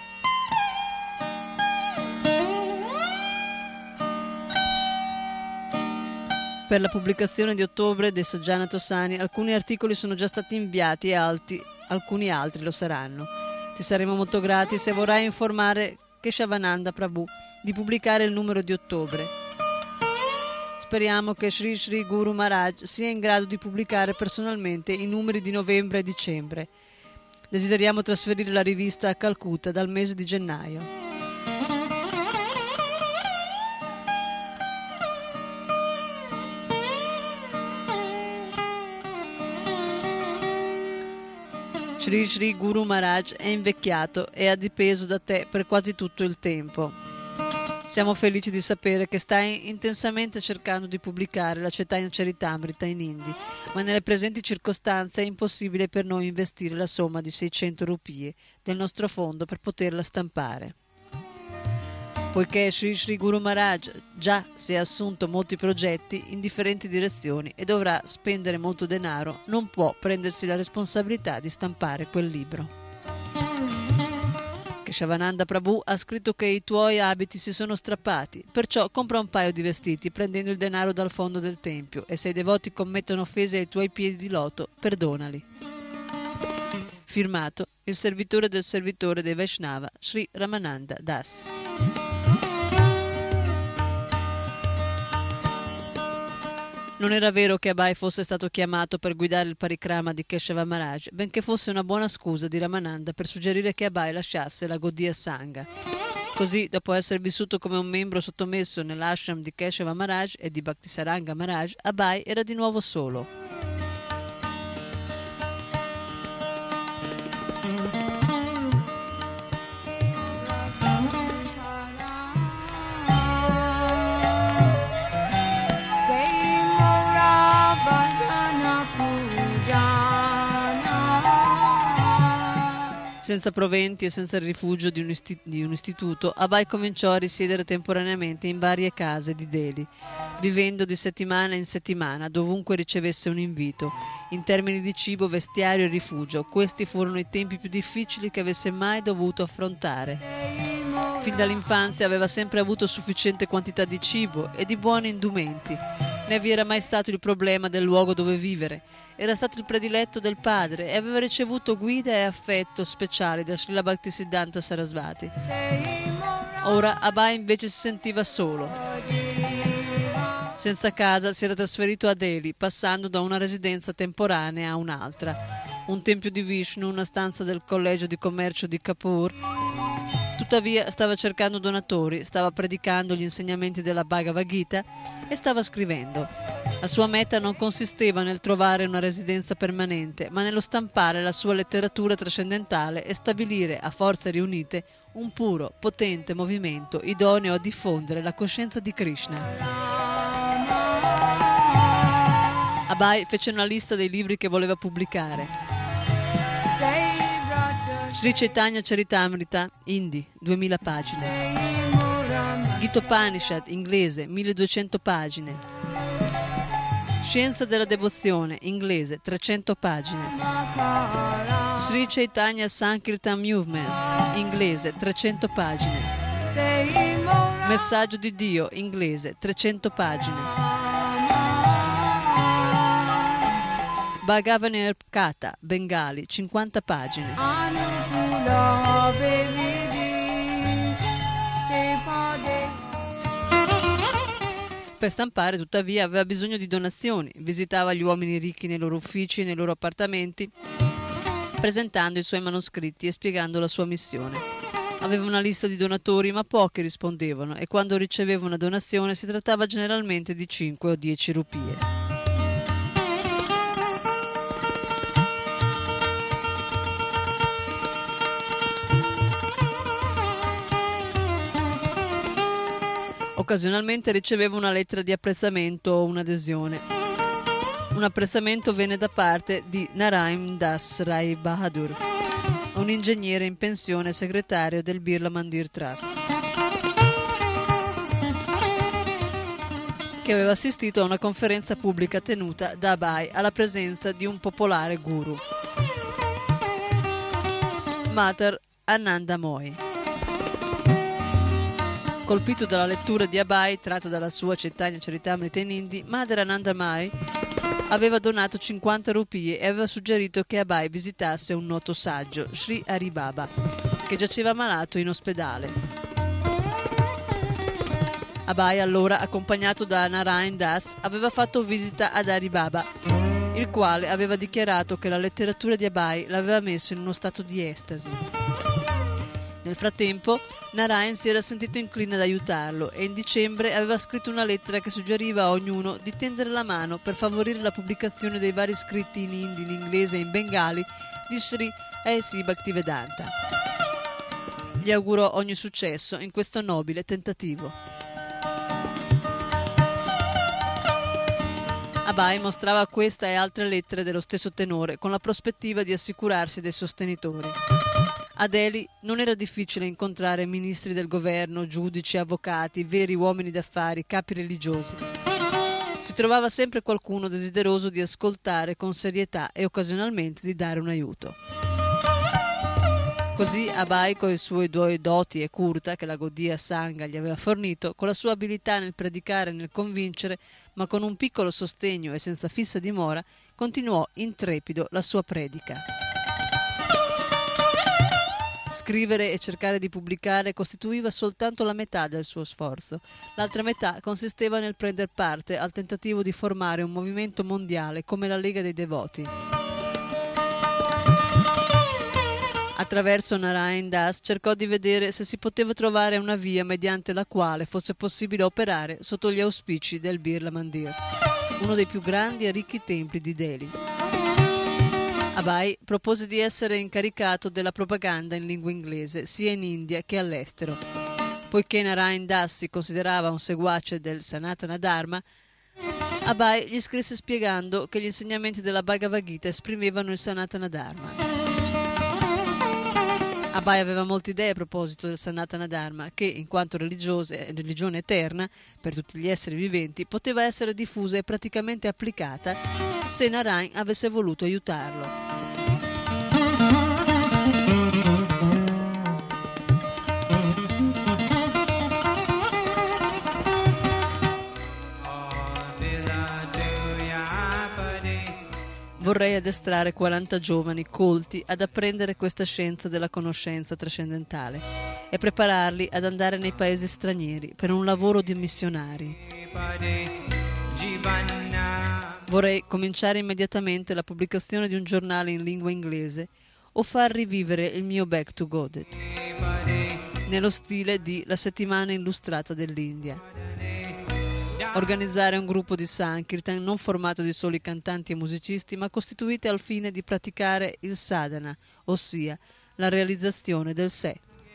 Per la pubblicazione di ottobre dei Sajjana Tosani alcuni articoli sono già stati inviati e alcuni altri lo saranno. Ti saremo molto grati se vorrai informare Keshavananda Prabhu di pubblicare il numero di ottobre. Speriamo che Sri Sri Guru Maharaj sia in grado di pubblicare personalmente i numeri di novembre e dicembre. Desideriamo trasferire la rivista a Calcutta dal mese di gennaio. Sri Sri Guru Maharaj è invecchiato e ha dipeso da te per quasi tutto il tempo. Siamo felici di sapere che stai intensamente cercando di pubblicare la Chaitanya Charitamrita in hindi, ma nelle presenti circostanze è impossibile per noi investire la somma di 600 rupie del nostro fondo per poterla stampare. Poiché Sri Sri Guru Maharaj già si è assunto molti progetti in differenti direzioni e dovrà spendere molto denaro, non può prendersi la responsabilità di stampare quel libro. Keshavananda Prabhu ha scritto che i tuoi abiti si sono strappati, perciò compra un paio di vestiti prendendo il denaro dal fondo del tempio e se i devoti commettono offese ai tuoi piedi di loto, perdonali. Firmato il servitore del servitore dei Vaishnava, Sri Ramananda Das. Non era vero che Abai fosse stato chiamato per guidare il parikrama di Keshava Maharaj, benché fosse una buona scusa di Ramananda per suggerire che Abai lasciasse la Gaudiya Sangha. Così, dopo essere vissuto come un membro sottomesso nell'ashram di Keshava Maharaj e di Bhaktisaranga Maharaj, Abai era di nuovo solo. Senza proventi e senza il rifugio di un istituto, Abai cominciò a risiedere temporaneamente in varie case di Delhi, vivendo di settimana in settimana, dovunque ricevesse un invito. In termini di cibo, vestiario e rifugio, questi furono i tempi più difficili che avesse mai dovuto affrontare. Fin dall'infanzia aveva sempre avuto sufficiente quantità di cibo e di buoni indumenti. Né vi era mai stato il problema del luogo dove vivere. Era stato il prediletto del padre e aveva ricevuto guida e affetto speciali da Srila Bhaktisiddhanta Sarasvati. Ora Abai invece si sentiva solo. Senza casa si era trasferito a Delhi, passando da una residenza temporanea a un'altra. Un tempio di Vishnu, una stanza del collegio di commercio di Kapur. Tuttavia stava cercando donatori, stava predicando gli insegnamenti della Bhagavad Gita e stava scrivendo. La sua meta non consisteva nel trovare una residenza permanente, ma nello stampare la sua letteratura trascendentale e stabilire a forze riunite un puro, potente movimento idoneo a diffondere la coscienza di Krishna. Abai fece una lista dei libri che voleva pubblicare. Sri Chaitanya Charitamrita, Hindi, 2000 pagine. Gita Upanishad, inglese, 1200 pagine. Scienza della devozione, inglese, 300 pagine. Sri Chaitanya Sankirtan Movement, inglese, 300 pagine. Messaggio di Dio, inglese, 300 pagine. Bhagavaner Kata, bengali, 50 pagine. Per stampare, tuttavia, aveva bisogno di donazioni. Visitava gli uomini ricchi nei loro uffici e nei loro appartamenti, presentando i suoi manoscritti e spiegando la sua missione. Aveva una lista di donatori, ma pochi rispondevano, e quando riceveva una donazione si trattava generalmente di 5 o 10 rupie. Occasionalmente riceveva una lettera di apprezzamento o un'adesione. Un apprezzamento venne da parte di Narayan Das Rai Bahadur, un ingegnere in pensione segretario del Birla Mandir Trust, che aveva assistito a una conferenza pubblica tenuta da Abai alla presenza di un popolare guru, Mater Ananda Moy. Colpito dalla lettura di Abai tratta dalla sua Chaitanya Charitamrita in Hindi, Madre Ananda Mai aveva donato 50 rupie e aveva suggerito che Abai visitasse un noto saggio, Sri Hari Baba, che giaceva malato in ospedale. Abai, allora, accompagnato da Narayan Das, aveva fatto visita ad Hari Baba, il quale aveva dichiarato che la letteratura di Abai l'aveva messo in uno stato di estasi. Nel frattempo, Narayan si era sentito incline ad aiutarlo e in dicembre aveva scritto una lettera che suggeriva a ognuno di tendere la mano per favorire la pubblicazione dei vari scritti in hindi, in inglese e in bengali di Sri A.C. Bhaktivedanta. Gli augurò ogni successo in questo nobile tentativo. Abai mostrava questa e altre lettere dello stesso tenore con la prospettiva di assicurarsi dei sostenitori. A Delhi non era difficile incontrare ministri del governo, giudici, avvocati, veri uomini d'affari, capi religiosi. Si trovava sempre qualcuno desideroso di ascoltare con serietà e occasionalmente di dare un aiuto. Così Abai, con i suoi due doti e curta che la Gaudiya Sangha gli aveva fornito, con la sua abilità nel predicare e nel convincere, ma con un piccolo sostegno e senza fissa dimora, continuò intrepido la sua predica. Scrivere e cercare di pubblicare costituiva soltanto la metà del suo sforzo. L'altra metà consisteva nel prender parte al tentativo di formare un movimento mondiale come la Lega dei Devoti. Attraverso Narayan Das cercò di vedere se si poteva trovare una via mediante la quale fosse possibile operare sotto gli auspici del Birla Mandir, uno dei più grandi e ricchi templi di Delhi. Abai propose di essere incaricato della propaganda in lingua inglese sia in India che all'estero. Poiché Narayan Das si considerava un seguace del Sanatana Dharma, Abai gli scrisse spiegando che gli insegnamenti della Bhagavad Gita esprimevano il Sanatana Dharma. Abai aveva molte idee a proposito del Sanatana Dharma che, in quanto religione eterna per tutti gli esseri viventi, poteva essere diffusa e praticamente applicata se Narayan avesse voluto aiutarlo. Vorrei addestrare 40 giovani colti ad apprendere questa scienza della conoscenza trascendentale e prepararli ad andare nei paesi stranieri per un lavoro di missionari. Vorrei cominciare immediatamente la pubblicazione di un giornale in lingua inglese o far rivivere il mio Back to Godhead. nello stile di La settimana illustrata dell'India. Organizzare un gruppo di Sankirtan non formato di soli cantanti e musicisti, ma costituiti al fine di praticare il sadhana, ossia la realizzazione del sé.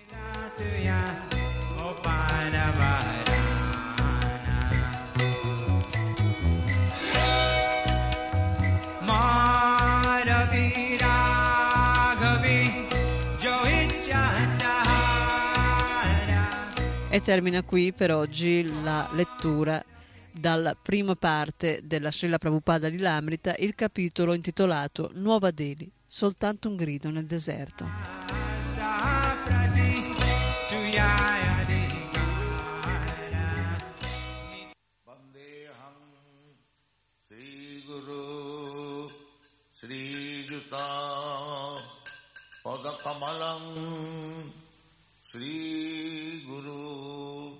E termina qui per oggi la lettura dalla prima parte della Srila Prabhupada Lilamrita, il capitolo intitolato Nuova Delhi, soltanto un grido nel deserto. Vandeham Sri Guru Sri Juta Padakamalam Sri Guru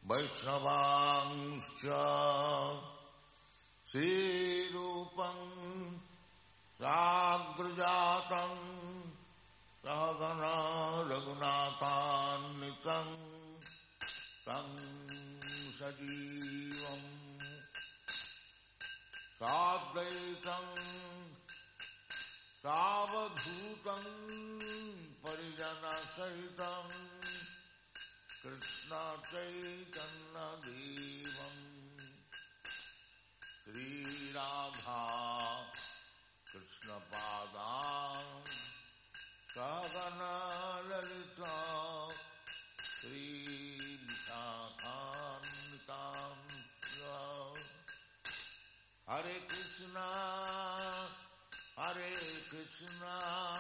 Vaishnavangscha Sri Rupam Sagrajatam Sahagana Raghunathan Tang Sajivam Sadvaitam Savadhutam Parijana Sahitam Krishna Chaitanya Devam Sri Radha Krishna Padam Sahagana Lalita Sri Vishakhanvitam Hare Krishna Krishna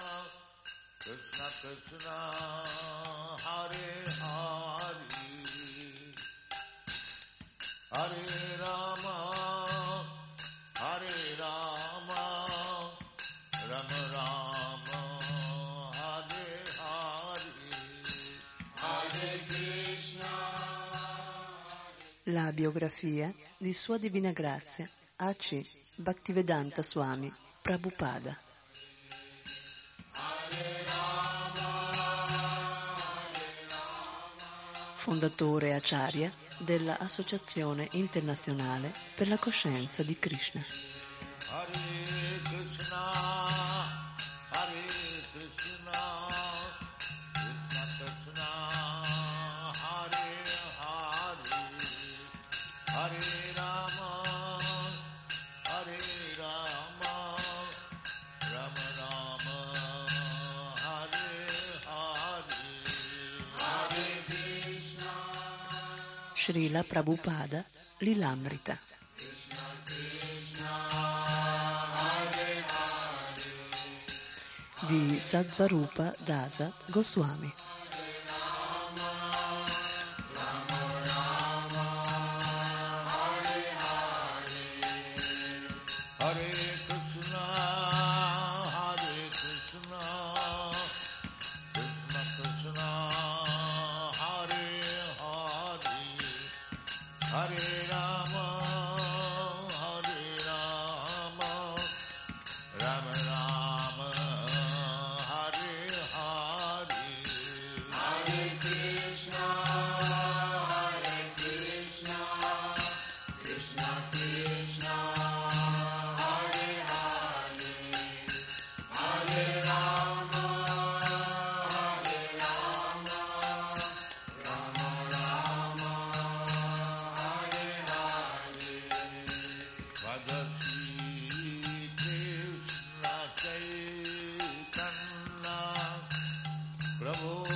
Krishna Hare Hare Hare Rama Rama Rama Hare Hare Hare Krishna. La biografia di Sua Divina Grazia A.C. Bhaktivedanta Swami Prabhupada. Fondatore Acharya della Associazione Internazionale per la Coscienza di Krishna. Hare Krishna, Krishna Krishna, Hare Hare, Hare Rama, Rama Rama, Hare Hare, Hare Krishna. Srila Prabhupada Lilamrita. Di Sadvarupa Dasa Goswami. Hare Krishna, Krishna Krishna, Hare Hare, Hare Rama, Rama Rama, Hare Hare, Hare Krishna, Krishna Krishna, Hare Hare, Hare Rama, Rama Rama, Hare Hare. Bhagavati Krishna Chaitanya Prabhu